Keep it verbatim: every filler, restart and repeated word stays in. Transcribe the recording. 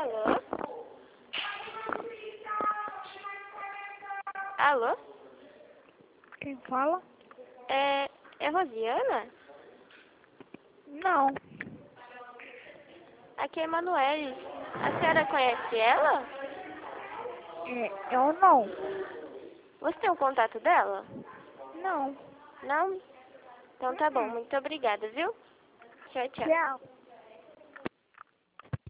Alô? Alô? Quem fala? É, é Rosiana? Não. Aqui é Emanuele. A senhora conhece ela? É, eu não. Você tem o contato dela? Não. Não? Então tá bom, Uhum. muito obrigada, viu? Tchau, tchau. Tchau.